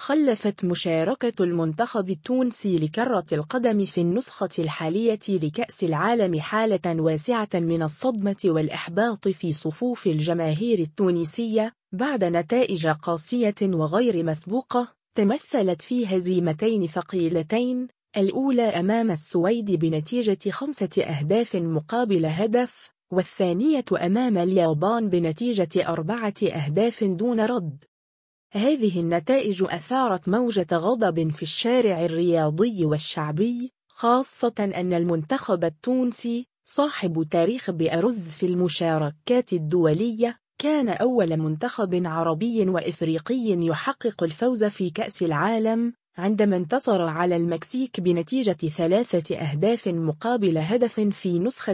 خلفت مشاركة المنتخب التونسي لكرة القدم في النسخة الحالية لكأس العالم حالة واسعة من الصدمة والإحباط في صفوف الجماهير التونسية بعد نتائج قاسية وغير مسبوقة تمثلت في هزيمتين ثقيلتين، الأولى أمام السويد بنتيجة 5 أهداف مقابل هدف، والثانية أمام اليابان بنتيجة 4 أهداف دون رد. هذه النتائج أثارت موجة غضب في الشارع الرياضي والشعبي، خاصة أن المنتخب التونسي صاحب تاريخ بأرز في المشاركات الدولية كان أول منتخب عربي وإفريقي يحقق الفوز في كأس العالم عندما انتصر على المكسيك بنتيجة 3 أهداف مقابل هدف في نسخة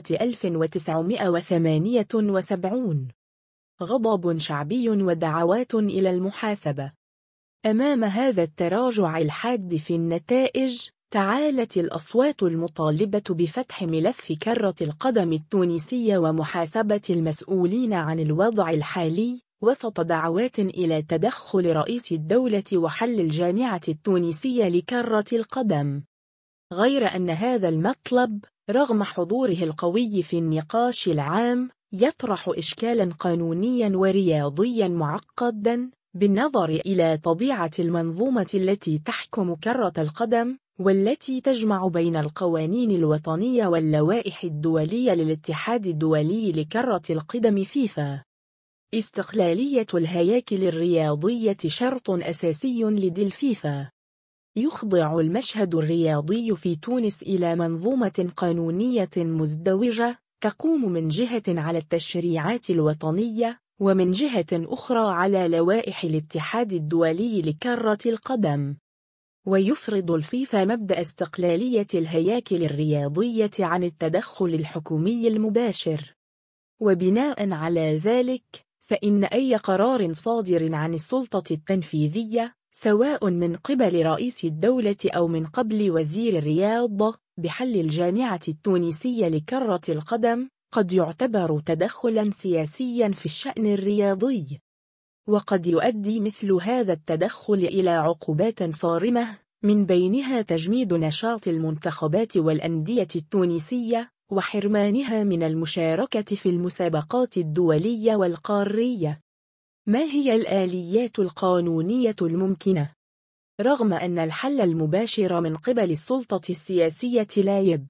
1978. غضب شعبي ودعوات إلى المحاسبة. أمام هذا التراجع الحاد في النتائج، تعالت الأصوات المطالبة بفتح ملف كرة القدم التونسية ومحاسبة المسؤولين عن الوضع الحالي، وسط دعوات إلى تدخل رئيس الدولة وحل الجامعة التونسية لكرة القدم. غير أن هذا المطلب رغم حضوره القوي في النقاش العام يطرح إشكالاً قانونياً ورياضياً معقداً بالنظر إلى طبيعة المنظومة التي تحكم كرة القدم، والتي تجمع بين القوانين الوطنية واللوائح الدولية للاتحاد الدولي لكرة القدم فيفا. استقلالية الهياكل الرياضية شرط أساسي لدى الفيفا. يخضع المشهد الرياضي في تونس إلى منظومة قانونية مزدوجة تقوم من جهة على التشريعات الوطنية، ومن جهة أخرى على لوائح الاتحاد الدولي لكرة القدم. ويفرض الفيفا مبدأ استقلالية الهياكل الرياضية عن التدخل الحكومي المباشر. وبناء على ذلك، فإن أي قرار صادر عن السلطة التنفيذية سواء من قبل رئيس الدولة أو من قبل وزير الرياضة بحل الجامعة التونسية لكرة القدم قد يعتبر تدخلاً سياسياً في الشأن الرياضي، وقد يؤدي مثل هذا التدخل إلى عقوبات صارمة، من بينها تجميد نشاط المنتخبات والأندية التونسية وحرمانها من المشاركة في المسابقات الدولية والقارية. ما هي الآليات القانونية الممكنة؟ رغم أن الحل المباشر من قبل السلطة السياسية لا